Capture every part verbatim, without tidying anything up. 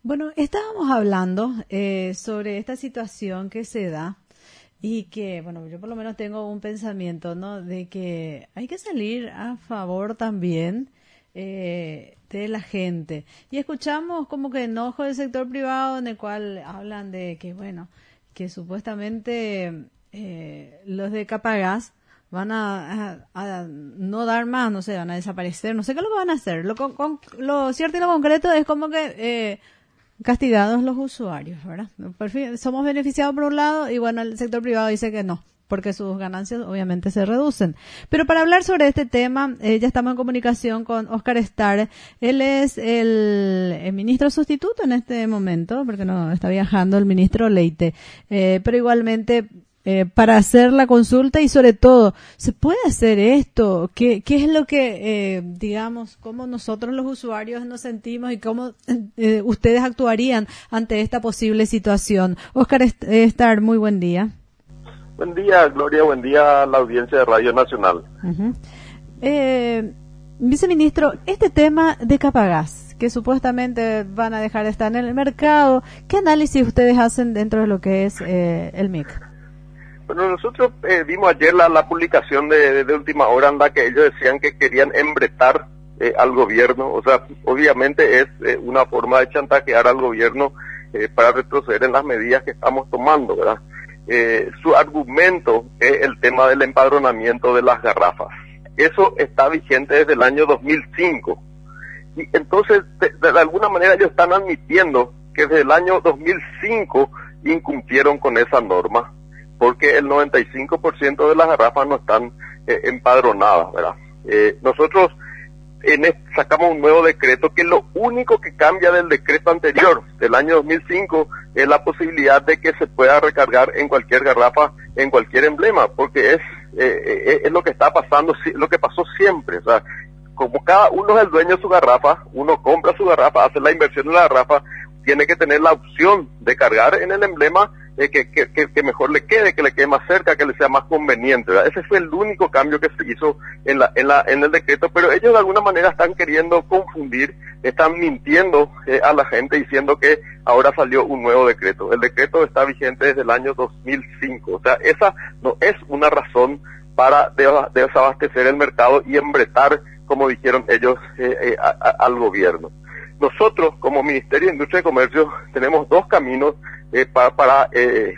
Bueno, estábamos hablando eh, sobre esta situación que se da y que, bueno, yo por lo menos tengo un pensamiento, ¿no? De que hay que salir a favor también eh, de la gente. Y escuchamos como que enojo del sector privado en el cual hablan de que, bueno, que supuestamente eh, los de Capagás van a, a, a no dar más, no sé, van a desaparecer, no sé qué es lo que van a hacer. Lo, con, con, lo cierto y lo concreto es como que eh, castigados los usuarios, ¿verdad? Por fin, somos beneficiados por un lado y bueno, el sector privado dice que no, porque sus ganancias obviamente se reducen. Pero para hablar sobre este tema, eh, ya estamos en comunicación con Óscar Starr. Él es el, el ministro sustituto en este momento, porque no está viajando el ministro Leite, eh, pero igualmente Eh, para hacer la consulta y sobre todo, ¿se puede hacer esto? ¿Qué, qué es lo que, eh, digamos, cómo nosotros los usuarios nos sentimos y cómo eh, ustedes actuarían ante esta posible situación? Óscar Starr, muy buen día. Buen día, Gloria, buen día a la audiencia de Radio Nacional. Uh-huh. eh, viceministro, este tema de Capagás, que supuestamente van a dejar de estar en el mercado, ¿qué análisis ustedes hacen dentro de lo que es eh, el M I C? Bueno, nosotros eh, vimos ayer la, la publicación de, de, de última hora en la que ellos decían que querían embretar eh, al gobierno. O sea, obviamente es eh, una forma de chantajear al gobierno eh, para retroceder en las medidas que estamos tomando, ¿verdad? Eh, su argumento es el tema del empadronamiento de las garrafas. Eso está vigente desde el año dos mil cinco. Y entonces, de, de alguna manera ellos están admitiendo que desde el año dos mil cinco incumplieron con esa norma, porque el noventa y cinco por ciento de las garrafas no están eh, empadronadas, ¿verdad? Eh, nosotros en este, sacamos un nuevo decreto que lo único que cambia del decreto anterior, del año dos mil cinco, es la posibilidad de que se pueda recargar en cualquier garrafa, en cualquier emblema, porque es, eh, eh, es lo que está pasando, lo que pasó siempre, o sea, como cada uno es el dueño de su garrafa, uno compra su garrafa, hace la inversión en la garrafa, tiene que tener la opción de cargar en el emblema eh, que, que, que, que mejor le quede, que le quede más cerca, que le sea más conveniente, ¿verdad? Ese fue el único cambio que se hizo en la, en la, en el decreto, pero ellos de alguna manera están queriendo confundir, están mintiendo eh, a la gente diciendo que ahora salió un nuevo decreto. El decreto está vigente desde el año dos mil cinco, o sea, esa no es una razón para desabastecer el mercado y embretar, como dijeron ellos, eh, eh, a, a, al gobierno. Nosotros, como Ministerio de Industria y Comercio, tenemos dos caminos eh, para, para eh,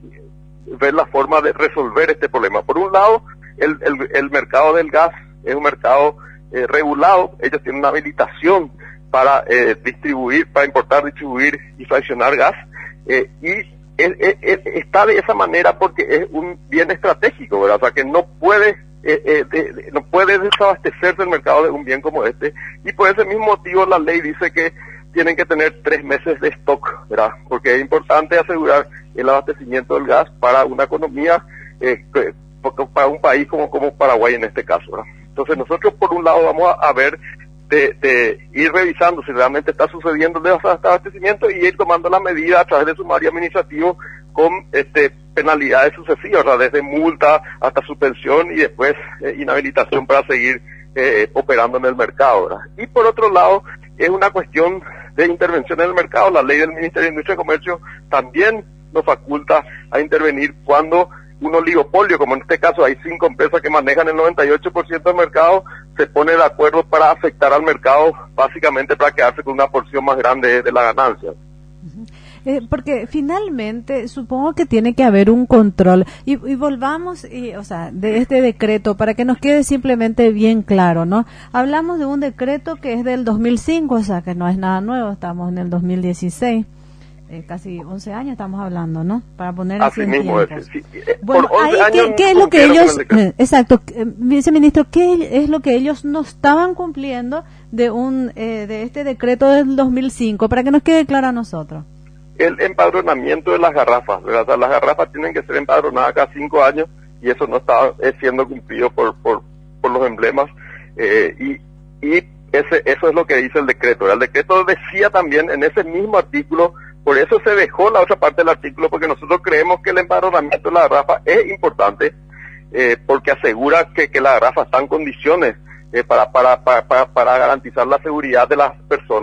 ver la forma de resolver este problema. Por un lado, el, el, el mercado del gas es un mercado eh, regulado. Ellos tienen una habilitación para eh, distribuir, para importar, distribuir y fraccionar gas. Eh, y es, es, es, está de esa manera porque es un bien estratégico, ¿verdad? O sea, que no puede... Eh, eh, de, de, no puede desabastecerse el mercado de un bien como este, y por ese mismo motivo la ley dice que tienen que tener tres meses de stock, ¿verdad? Porque es importante asegurar el abastecimiento del gas para una economía, eh, para un país como, como Paraguay en este caso, ¿verdad? Entonces nosotros por un lado vamos a, a ver de, de ir revisando si realmente está sucediendo el desabastecimiento y ir tomando la medida a través de sumario administrativo con este penalidades sucesivas, ¿verdad? Desde multa hasta suspensión y después eh, inhabilitación para seguir eh, operando en el mercado, ¿verdad? Y por otro lado, es una cuestión de intervención en el mercado. La ley del Ministerio de Industria y Comercio también nos faculta a intervenir cuando un oligopolio, como en este caso hay cinco empresas que manejan el noventa y ocho por ciento del mercado, se pone de acuerdo para afectar al mercado, básicamente para quedarse con una porción más grande de la ganancia. Uh-huh. Eh, porque finalmente supongo que tiene que haber un control y, y volvamos, y, o sea, de este decreto para que nos quede simplemente bien claro, ¿no? Hablamos de un decreto que es del dos mil cinco, o sea, que no es nada nuevo, estamos en el dos mil dieciséis, eh, casi once años estamos hablando, ¿no? Para poner así, así en mismo tiempos. Es, sí, eh, bueno, ahí, ¿qué, ¿qué es lo que ellos, eh, exacto, eh, viceministro, qué es lo que ellos no estaban cumpliendo de un eh, de este decreto del dos mil cinco, para que nos quede claro a nosotros? El empadronamiento de las garrafas, ¿verdad? O sea, las garrafas tienen que ser empadronadas cada cinco años y eso no está eh, siendo cumplido por por, por los emblemas eh, y, y ese eso es lo que dice el decreto, ¿verdad? El decreto decía también en ese mismo artículo, por eso se dejó la otra parte del artículo, porque nosotros creemos que el empadronamiento de la garrafa es importante eh, porque asegura que, que la garrafa está en condiciones eh, para, para, para, para, para garantizar la seguridad de las personas.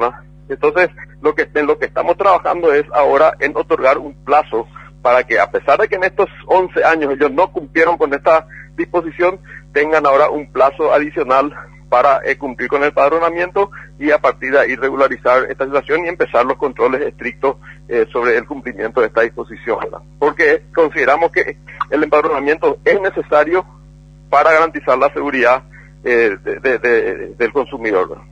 Entonces, lo que, en lo que estamos trabajando es ahora en otorgar un plazo para que, a pesar de que en estos once años ellos no cumplieron con esta disposición, tengan ahora un plazo adicional para eh, cumplir con el empadronamiento y a partir de ahí regularizar esta situación y empezar los controles estrictos eh, sobre el cumplimiento de esta disposición, ¿verdad? Porque consideramos que el empadronamiento es necesario para garantizar la seguridad eh, de, de, de, del consumidor, ¿verdad?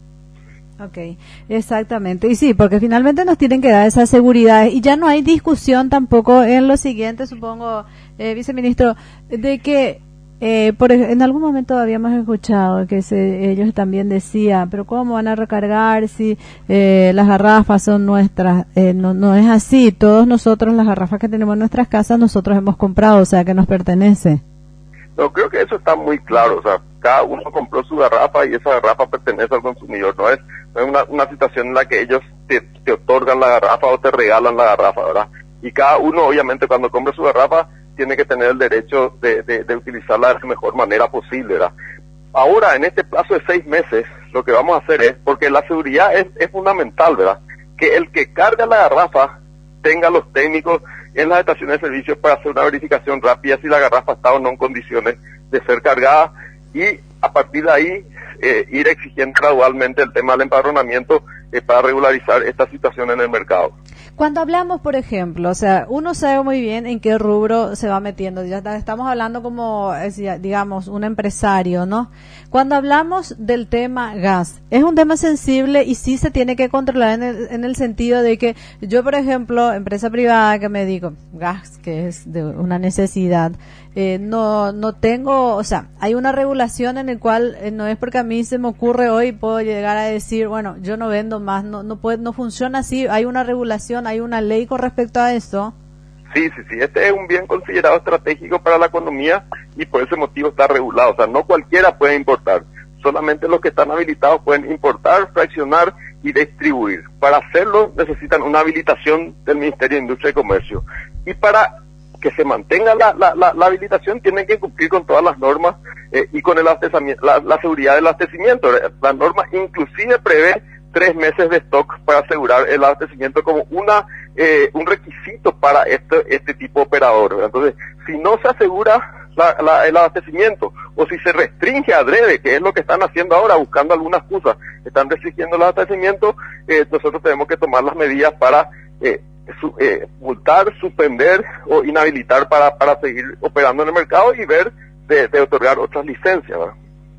Okay, exactamente. Y sí, porque finalmente nos tienen que dar esa seguridad y ya no hay discusión tampoco en lo siguiente, supongo, eh, viceministro, de que eh, por en algún momento habíamos escuchado que se, ellos también decían, pero ¿cómo van a recargar si eh, las garrafas son nuestras? Eh, no, no es así. Todos nosotros, las garrafas que tenemos en nuestras casas, nosotros hemos comprado, o sea, que nos pertenece. No, creo que eso está muy claro, o sea, cada uno compró su garrafa y esa garrafa pertenece al consumidor, no es, no es una, una situación en la que ellos te, te otorgan la garrafa o te regalan la garrafa, ¿verdad? Y cada uno, obviamente, cuando compra su garrafa, tiene que tener el derecho de, de, de utilizarla de la mejor manera posible, ¿verdad? Ahora, en este plazo de seis meses, lo que vamos a hacer es, porque la seguridad es, es fundamental, ¿verdad? Que el que carga la garrafa tenga los técnicos en las estaciones de servicio para hacer una verificación rápida si la garrafa está o no en condiciones de ser cargada y a partir de ahí eh, ir exigiendo gradualmente el tema del empadronamiento eh, para regularizar esta situación en el mercado. Cuando hablamos, por ejemplo, o sea, uno sabe muy bien en qué rubro se va metiendo. Ya estamos hablando como, digamos, un empresario, ¿no? Cuando hablamos del tema gas, es un tema sensible y sí se tiene que controlar en el, en el sentido de que yo, por ejemplo, empresa privada que me digo, gas, que es de una necesidad, eh, no no tengo, o sea, hay una regulación en el cual eh, no es porque a mí se me ocurre hoy puedo llegar a decir, bueno, yo no vendo más, no no puede, no funciona así, hay una regulación, hay una ley con respecto a esto. Sí, sí, sí, este es un bien considerado estratégico para la economía y por ese motivo está regulado, o sea, no cualquiera puede importar, solamente los que están habilitados pueden importar, fraccionar y distribuir. Para hacerlo necesitan una habilitación del Ministerio de Industria y Comercio y para que se mantenga la, la, la, la habilitación tienen que cumplir con todas las normas eh, y con el abastecimiento, la, la seguridad del abastecimiento. La norma inclusive prevé tres meses de stock para asegurar el abastecimiento como una eh, un requisito para este este tipo de operador, ¿verdad? Entonces, si no se asegura la, la, el abastecimiento o si se restringe adrede, que es lo que están haciendo ahora, buscando alguna excusa, están restringiendo el abastecimiento, eh, nosotros tenemos que tomar las medidas para eh, su, eh, multar, suspender o inhabilitar para, para seguir operando en el mercado y ver de, de otorgar otras licencias, ¿verdad?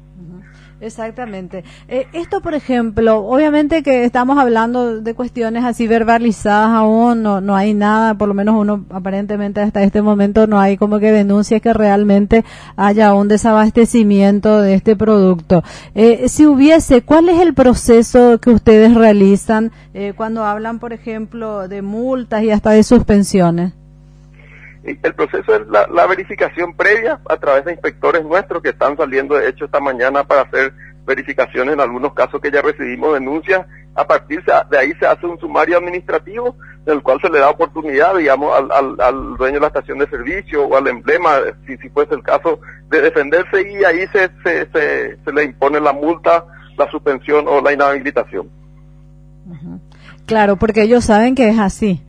Exactamente. Eh, esto, por ejemplo, obviamente que estamos hablando de cuestiones así verbalizadas aún, no, no hay nada, por lo menos uno aparentemente hasta este momento no hay como que denuncias que realmente haya un desabastecimiento de este producto. Eh, si hubiese, ¿cuál es el proceso que ustedes realizan eh, cuando hablan, por ejemplo, de multas y hasta de suspensiones? El proceso es la, la verificación previa a través de inspectores nuestros que están saliendo de hecho esta mañana para hacer verificaciones en algunos casos que ya recibimos denuncias. A partir de ahí se hace un sumario administrativo en el cual se le da oportunidad, digamos, al, al, al dueño de la estación de servicio o al emblema, si, si fuese el caso, de defenderse y ahí se, se, se, se le impone la multa, la suspensión o la inhabilitación. Uh-huh. Claro, porque ellos saben que es así.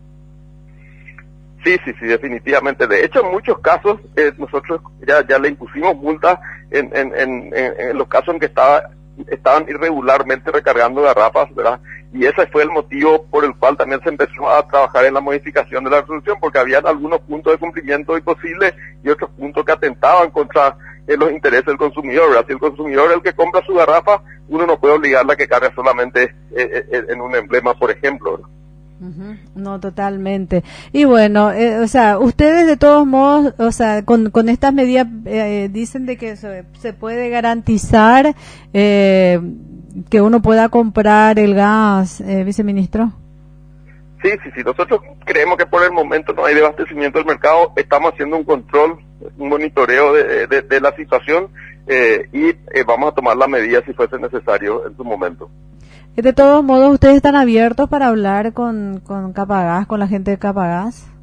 Sí, sí, sí, definitivamente. De hecho, en muchos casos eh, nosotros ya ya le impusimos multas en, en, en, en los casos en que estaba estaban irregularmente recargando garrafas, ¿verdad? Y ese fue el motivo por el cual también se empezó a trabajar en la modificación de la resolución, porque había algunos puntos de cumplimiento imposibles y otros puntos que atentaban contra eh, los intereses del consumidor, ¿verdad? Si el consumidor es el que compra su garrafa, uno no puede obligarle a que cargue solamente eh, eh, en un emblema, por ejemplo, ¿verdad? Uh-huh. No, totalmente. Y bueno, eh, o sea, ustedes de todos modos, o sea, con, con estas medidas eh, dicen de que se, se puede garantizar eh, que uno pueda comprar el gas, eh, viceministro. Sí, sí, sí. Nosotros creemos que por el momento no hay desabastecimiento del mercado. Estamos haciendo un control, un monitoreo de, de, de la situación eh, y eh, vamos a tomar las medidas si fuese necesario en su momento. De todos modos, ¿ustedes están abiertos para hablar con, con Capagás, con la gente de Capagás?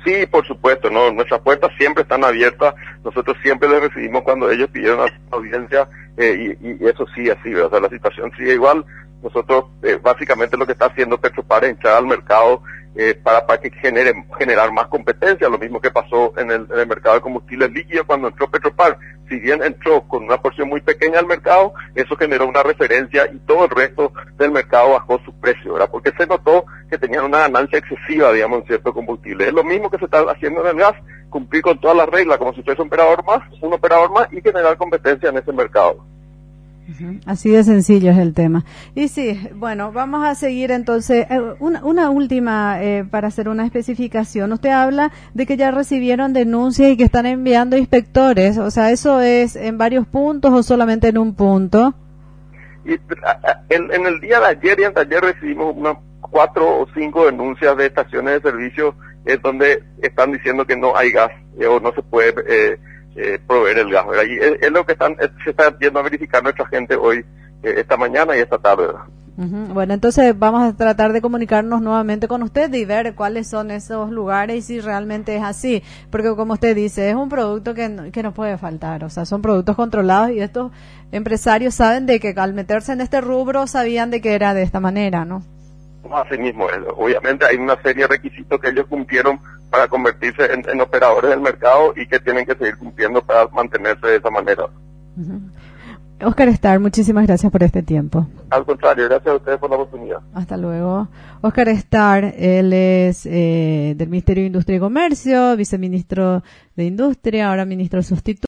Sí, por supuesto, no, nuestras puertas siempre están abiertas, nosotros siempre les recibimos cuando ellos pidieron audiencia, eh, y, y eso sí, así, o sea, la situación sigue igual. Nosotros, eh, básicamente lo que está haciendo Petropar es entrar al mercado eh, para, para que genere, generar más competencia, lo mismo que pasó en el, en el mercado de combustibles líquidos cuando entró Petropar. Si bien entró con una porción muy pequeña al mercado, eso generó una referencia y todo el resto del mercado bajó su precio, ¿verdad? Porque se notó que tenían una ganancia excesiva, digamos, en ciertos combustibles. Es lo mismo que se está haciendo en el gas, cumplir con todas las reglas, como si fuese un operador más, un operador más, y generar competencia en ese mercado. Así de sencillo es el tema. Y sí, bueno, vamos a seguir entonces. Eh, una, una última eh, para hacer una especificación. Usted habla de que ya recibieron denuncias y que están enviando inspectores. O sea, ¿eso es en varios puntos o solamente en un punto? Y en, en el día de ayer y anteayer recibimos unas cuatro o cinco denuncias de estaciones de servicio eh, donde están diciendo que no hay gas eh, o no se puede eh, Eh, proveer el gas, ¿verdad? Y es, es lo que están, es, se está yendo a verificar nuestra gente hoy, eh, esta mañana y esta tarde, ¿verdad? Uh-huh. Bueno, entonces vamos a tratar de comunicarnos nuevamente con usted y ver cuáles son esos lugares y si realmente es así, porque como usted dice, es un producto que no, que no puede faltar, o sea, son productos controlados y estos empresarios saben de que al meterse en este rubro sabían de que era de esta manera, ¿no? Así mismo, eh, obviamente hay una serie de requisitos que ellos cumplieron para convertirse en, en operadores del mercado y que tienen que seguir cumpliendo para mantenerse de esa manera. Uh-huh. Oscar Starr, muchísimas gracias por este tiempo. Al contrario, gracias a ustedes por la oportunidad. Hasta luego. Oscar Starr, él es eh, del Ministerio de Industria y Comercio, viceministro de Industria, ahora ministro sustituto.